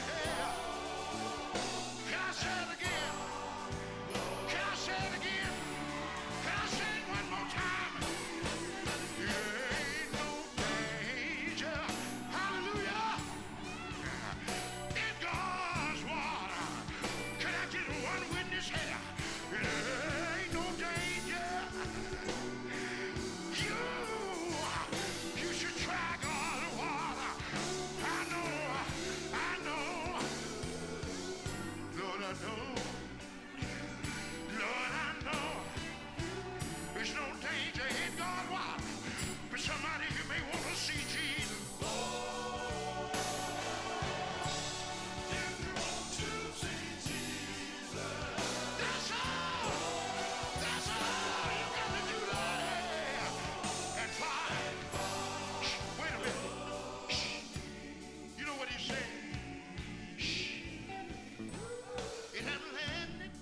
Can I say it again? Can I say it again? Can I say it one more time? There ain't no danger. Hallelujah. In God's water. Can I get one witness here? There ain't no danger. You, you should try God's water. I know, I know. Lord, I know. Lord, I know. There's no danger in God's water. But somebody you may want to see Jesus. That's all. That's all you got to do, Lord. And fight. Shh, wait a minute. Shh. You know what he said? Shh. It hasn't happened.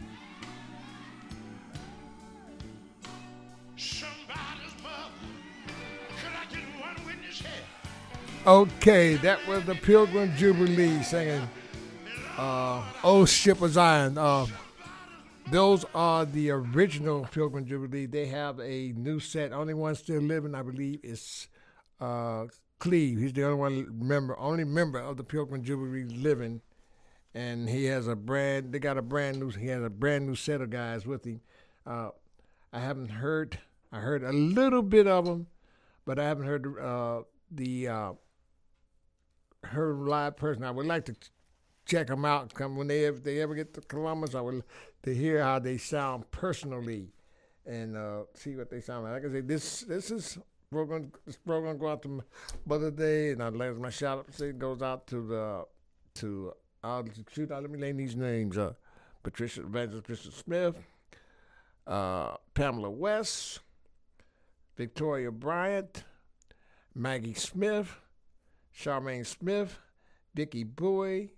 Somebody's mother. Could I get one witness here? Okay, that was the Pilgrim Jubilee singing uh, "Oh Ship of Zion." Uh, those are the original Pilgrim Jubilee. They have a new set. Only one still living, I believe, is uh, Cleve. He's the only one member, only member of the Pilgrim Jubilee living, and he has a brand. They got a brand new. He has a brand new set of guys with him. Uh, I haven't heard. I heard a little bit of them, but I haven't heard uh, the. Uh, heard live person. I would like to check them out. Come when they if they ever get to Columbus, I would to hear how they sound personally and uh, see what they sound like. Like I say, this this is program. This program go out to Mother Day, and I let my shout out say goes out to the to uh, shoot out. Let me name these names: uh, Patricia Evangelist Patricia Smith, uh, Pamela West, Victoria Bryant, Maggie Smith, Charmaine Smith, Dickie Bowie,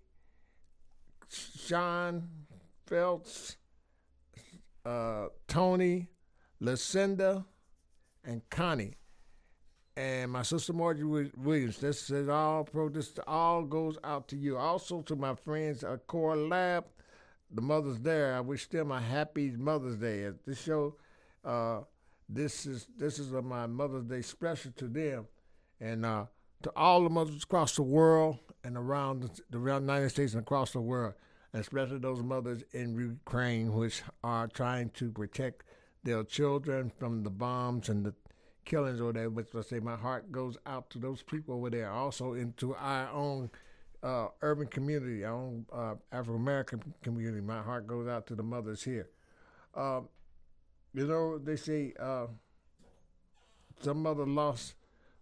Sean Phelps, uh, Tony, Lucinda, and Connie. And my sister Marjorie Williams. This is all pro. This all goes out to you. Also to my friends at Core Lab, the mothers there. I wish them a happy Mother's Day. At this show, uh, this is this is a, my Mother's Day special to them, and uh, to all the mothers across the world and around the, around the United States and across the world, and especially those mothers in Ukraine which are trying to protect their children from the bombs and the killings over there. Which I say, my heart goes out to those people over there. Also into our own uh, urban community, our own uh, African American community. My heart goes out to the mothers here. Uh, you know, they say uh, some mother lost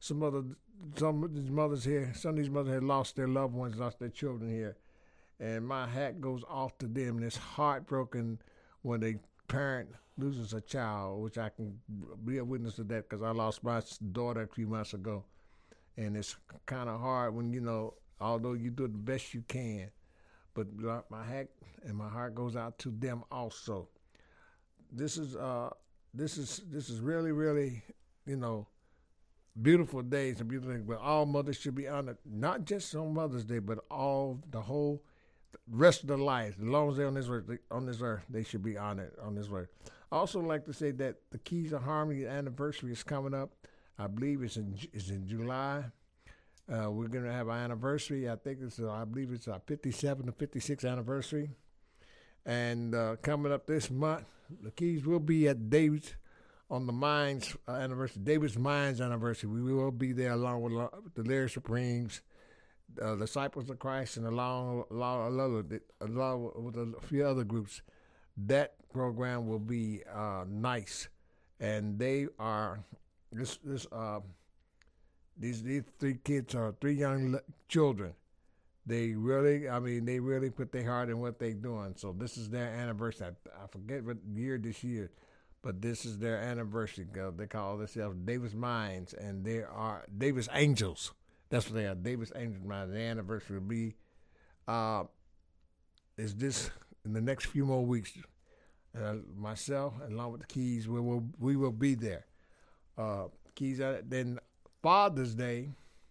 some other some of these mothers here, some of these mothers have lost their loved ones, lost their children here, and my hat goes off to them. And it's heartbroken when a parent loses a child, which I can be a witness to that because I lost my daughter a few months ago, and it's kind of hard when you know, although you do the best you can, but my hat and my heart goes out to them also. This is uh, this is this is really really, you know, beautiful days and beautiful things. But all mothers should be honored, not just on Mother's Day, but all the whole rest of their life. As long as they're on this earth, on this earth, they should be honored on this earth. I also like to say that the Keys of Harmony anniversary is coming up. I believe it's in it's in July. Uh, we're going to have our anniversary. I think it's, uh, I believe it's our fifty-seventh or fifty-sixth anniversary. And uh, coming up this month, the Keys will be at David's on the Mines uh, anniversary, David's Mines anniversary. We will be there along with uh, the Lyric Supremes, uh, Disciples of Christ, and along, along, along, along with a few other groups. That program will be uh, nice. And they are, this, this, uh, These these three kids are three young children. They really, I mean, they really put their heart in what they're doing. So this is their anniversary. I, I forget what year this year, but this is their anniversary. They call themselves Davis Mines, and they are Davis Angels. That's what they are, Davis Angels Mines. Their anniversary will be, uh, is this in the next few more weeks. Uh, myself, along with the Keys, we will we will be there. Uh, Keys, uh, then. Father's Day,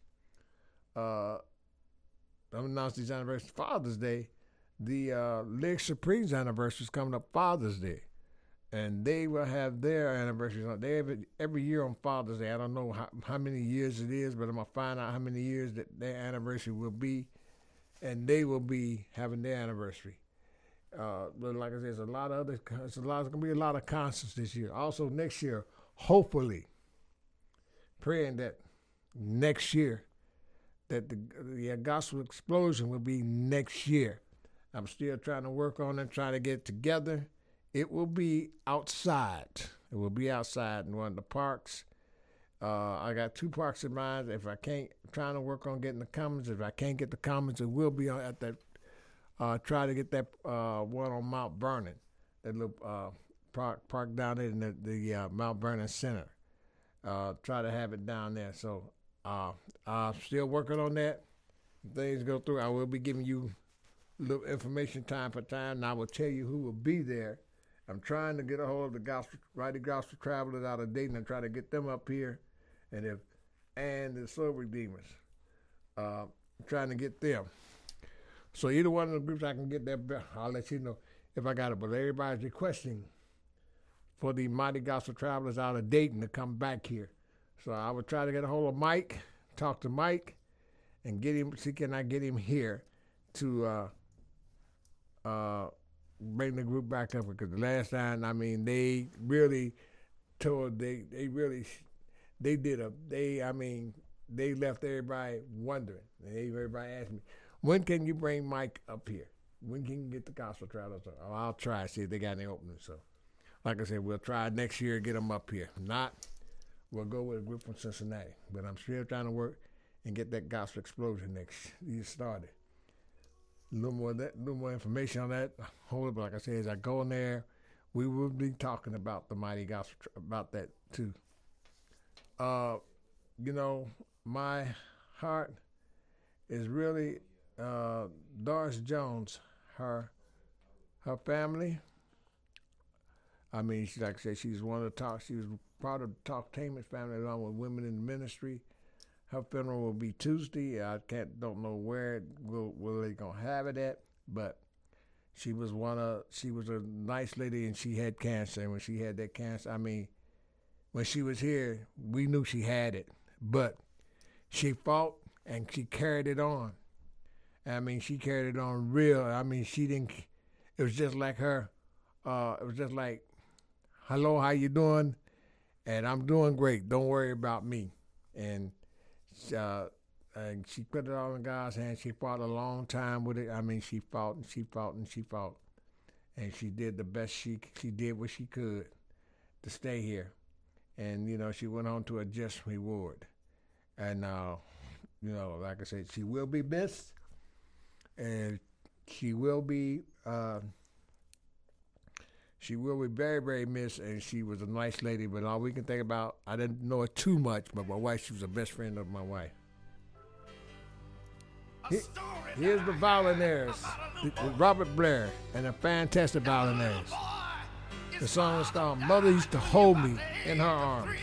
uh, I'm announcing these anniversaries. Father's Day, the uh, Lyric Supremes anniversary is coming up Father's Day, and they will have their anniversaries on. They have it every year on Father's Day. I don't know how, how many years it is, but I'm gonna find out how many years that their anniversary will be, and they will be having their anniversary. Uh, but like I said, there's a lot of other. It's a lot. It's gonna be a lot of concerts this year. Also next year, hopefully. Praying that next year, that the, the gospel explosion will be next year. I'm still trying to work on it, trying to get it together. It will be outside. It will be outside in one of the parks. Uh, I got two parks in mind. If I can't, I'm trying to work on getting the Commons. If I can't get the Commons, it will be at that. Uh, try to get that uh, one on Mount Vernon, that little uh, park park down there in the, the uh, Mount Vernon Center. Uh, try to have it down there. So uh, I'm still working on that. If things go through, I will be giving you a little information time for time, and I will tell you who will be there. I'm trying to get a hold of the gospel, Mighty Gospel Travelers out of Dayton and try to get them up here, and if and the Soul Redeemers. Uh, I'm trying to get them. So either one of the groups I can get there, I'll let you know if I got it. But everybody's requesting for the Mighty Gospel Travelers out of Dayton to come back here. So I would try to get a hold of Mike, talk to Mike, and get him, see can I get him here to uh, uh, bring the group back up. Because the last time, I mean, they really told, they, they really, they did a, they, I mean, they left everybody wondering. And everybody asked me, when can you bring Mike up here? When can you get the Gospel Travelers up? Oh, I'll try, see if they got any openings. So. Like I said, we'll try next year to get them up here. If not, we'll go with a group from Cincinnati. But I'm still trying to work and get that gospel explosion next year started. A little more that, a little more information on that. Hold it, but like I said, as I go in there, we will be talking about the Mighty Gospel, about that too. Uh, you know, my heart is really uh, Doris Jones, her her family. I mean, she, like I said, she's one of the talk. She was part of the Talktainment family along with Women in Ministry. Her funeral will be Tuesday. I can't, don't know where will will they gonna have it at, but she was one of. She was a nice lady, and she had cancer. And when she had that cancer, I mean, when she was here, we knew she had it, but she fought and she carried it on. I mean, she carried it on real. I mean, she didn't. It was just like her. Uh, it was just like. Hello, how you doing? And I'm doing great. Don't worry about me. And, uh, and she put it all in God's hands. She fought a long time with it. I mean, she fought and she fought and she fought. And she did the best she she did what she could to stay here. And, you know, she went on to a just reward. And, uh, you know, like I said, she will be missed, and she will be, uh, she will be very, very missed, and she was a nice lady, but all we can think about, I didn't know her too much, but my wife, she was the best friend of my wife. Here, here's the Violinaires with Robert Blair and the Fantastic Violinaires. The song is called Mother Used to Hold Me in Her Arms.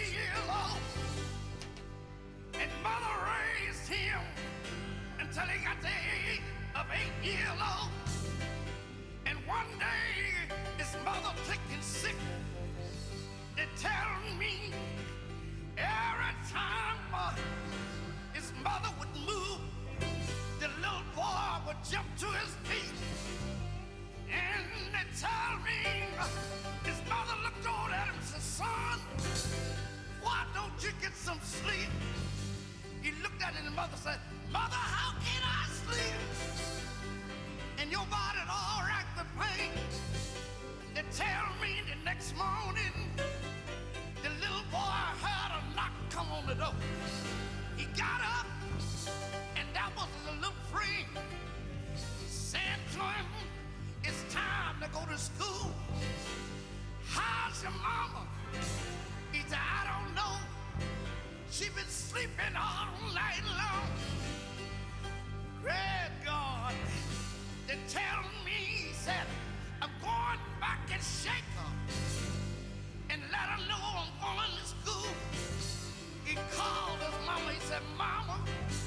And mother raised him until he got the age of eight years old. And one day his mother taken sick. They tell me every time uh, his mother would move, the little boy would jump to his feet. And they tell me uh, his mother looked over at him and said, son, why don't you get some sleep? He looked at it and the mother said, mother, how can I sleep? And your body all racked with pain. They tell me the next morning, the little boy heard a knock come on the door. He got up, and that was his little friend saying to him, it's time to go to school. How's your mama? He said, I don't know. She been sleeping all night long. Great God. They tell me, he said, I'm going back and shake her and let her know I'm going to school. He called his mama. He said, mama,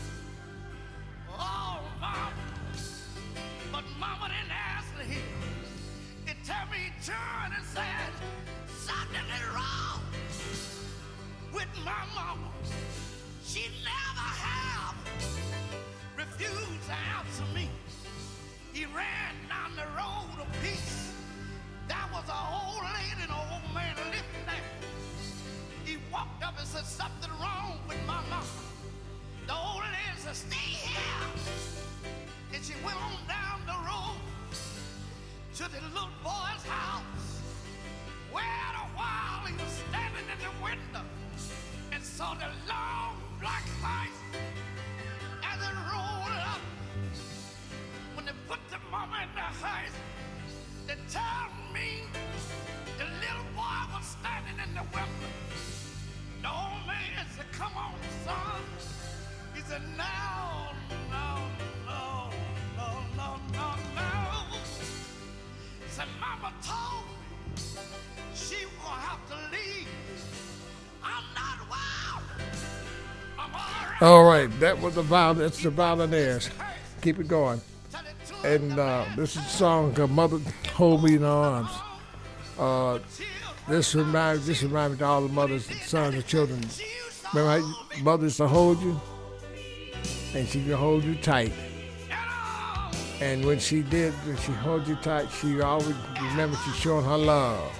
oh, mama. But mama didn't answer him. It tell me he turned and said, something is wrong with my mama. She never have refused to answer me. He ran down the road of peace. That was an old lady and an old man living there. He walked up and said, something wrong with my mama. The old lady said, stay here. And she went on down the road to the little boy's house, where a while he was standing in the window and saw the long black light as it rolled up. When they put the mama in the house, they tell me the little boy was standing in the window. The old man said, come on, son. He said, no, no, no, no, no, no, no. Said, mama told me she will have to leave. I'm not wild. I'm all right. All right, that was the viol- that's the Violinaires. Keep it going. And uh, this is a song called Mother Hold Me in Her Arms. Uh, this reminds this reminds me to all the mothers, sons, and children. Remember how mother used to hold you? And she can hold you tight. And when she did, when she held you tight, she always remember she showing her love.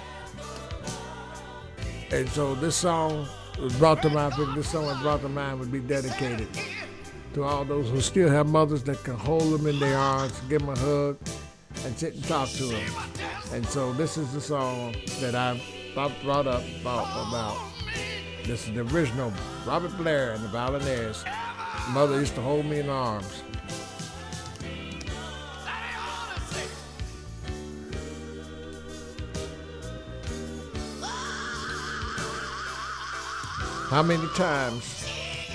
And so this song was brought to mind. This song was brought to mind would be dedicated to all those who still have mothers that can hold them in their arms, give them a hug, and sit and talk to them. And so this is the song that I brought up about. about. This is the original Robert Blair and the Violinaires. Mother used to hold me in her arms. How many times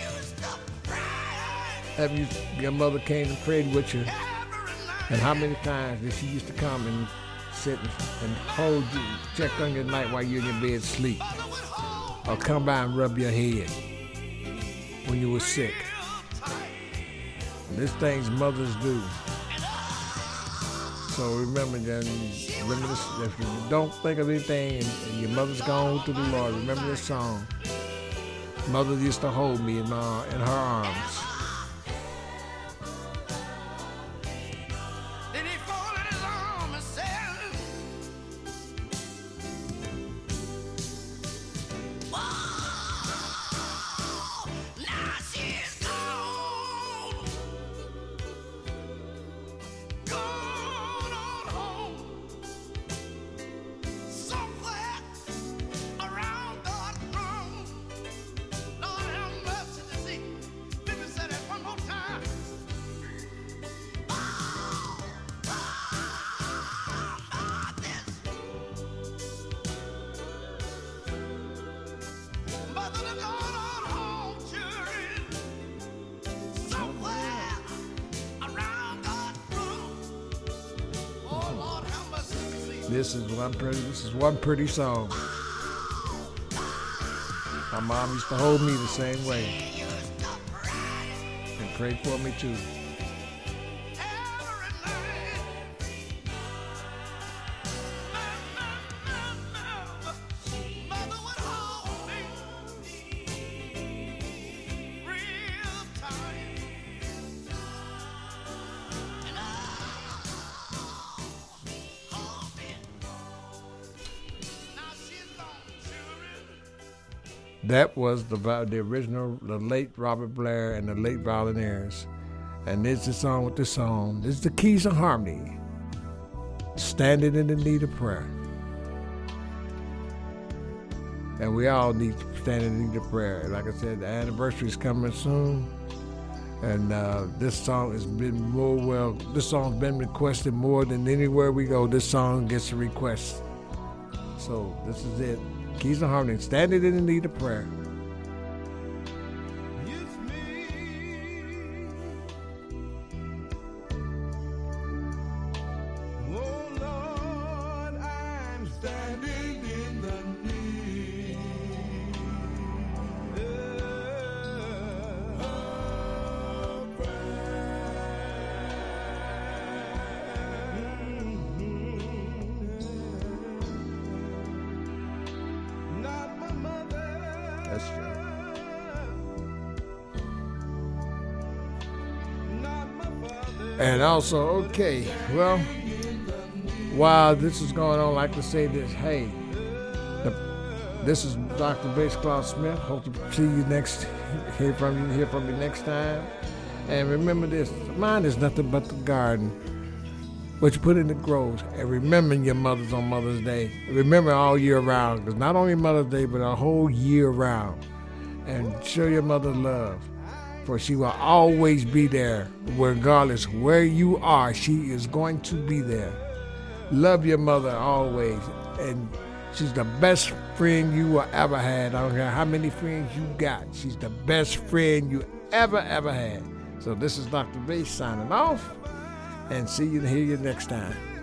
have you, your mother came and prayed with you? And how many times did she used to come and sit and hold you, check on you at night while you're in your bed sleep? Or come by and rub your head when you were sick? These things mothers do. So remember, then, remember this, if you don't think of anything and, and your mother's gone to the Lord, remember this song. Mother used to hold me in, my, in her arms. This is one pretty. This is one pretty song. My mom used to hold me the same way and pray for me too. That was the the original, the late Robert Blair and the late Violinaires. And this is the song with the song. This is the Keys of Harmony. Standing in the need of prayer. And we all need to stand in the need of prayer. Like I said, the anniversary is coming soon. And uh, this song has been more well, this song's been requested more than anywhere we go. This song gets a request. So this is it. Keys of Harmony, standing in the need of prayer. And also, okay, well, while this is going on, I'd like to say this, hey, the, this is Doctor Bass Claus Smith. Hope to see you next, hear from you, hear from you next time. And remember this, mine is nothing but the garden, what you put in it grows. And remember your mothers on Mother's Day. Remember all year round, because not only Mother's Day, but a whole year round. And show your mother love. For she will always be there, regardless where you are. She is going to be there. Love your mother always, and she's the best friend you will ever had. I don't care how many friends you got. She's the best friend you ever, ever had. So this is Doctor Bass signing off, and see you and hear you next time.